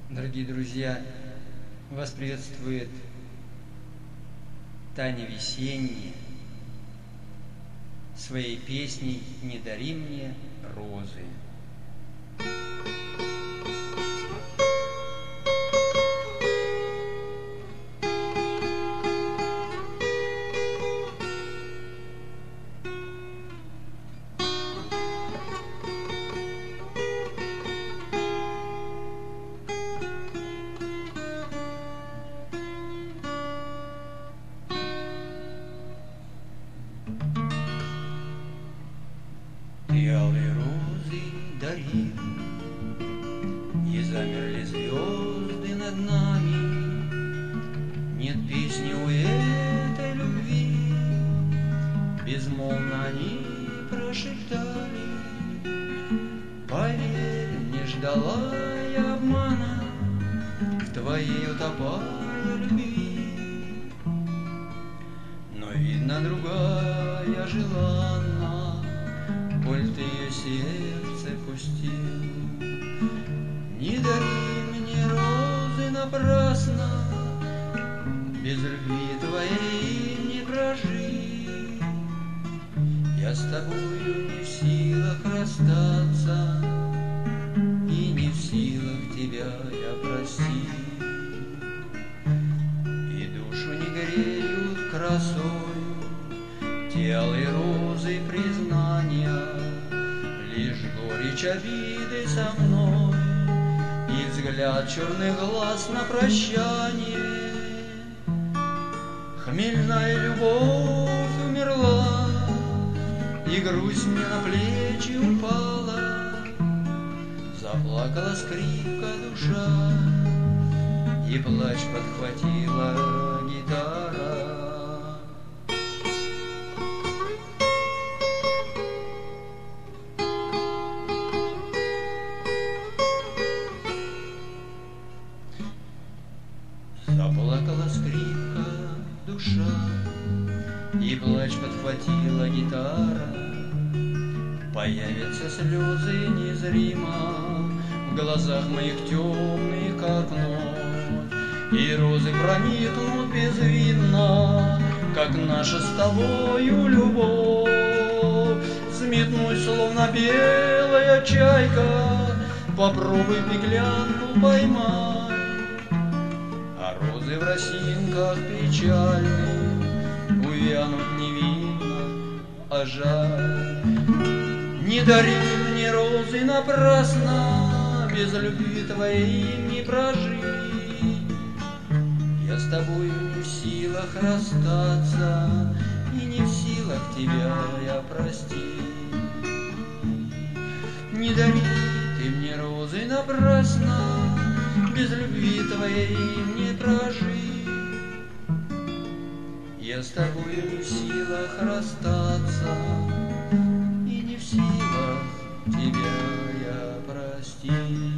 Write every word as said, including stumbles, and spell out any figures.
Дорогие друзья, вас приветствует Таня Весенняя своей песней «Не дари мне розы». Ты алые розы дарил, и замерли звезды над нами. Нет песни у этой любви, безмолвно они прошептали. Поверь, не ждала я обмана, в твоей утопая любви. Но, видно, другая желанна, коль ты ее сердце пустил. Не дари мне розы напрасно, без любви твоей не прожить. Я с тобою не в силах расстаться, и не в силах тебя я простить. И душу не греют красою те алые розы признания, лишь горечь обиды со мной и взгляд черных глаз на прощание. Хмельная любовь умерла, и грусть мне на плечи упала. Заплакала скрипка душа, и плач подхватила гитара. Заплакала скрипка душа, и плач подхватила гитара. Появятся слезы незримо в глазах моих темных, как ночь, и розы проникнут безвинно, как наша с тобою любовь. Взметнусь, словно белая чайка, попробуй пеклянку поймать. А розы в росинках печальны увянут невинно, а жаль. Не дари мне розы напрасно, без любви твоей не прожить. Я с тобою не в силах расстаться, и не в силах тебя я простить. Не дари ты мне розы напрасно, без любви твоей не прожить. Я с тобою не в силах расстаться, и не в силах тебя я простить.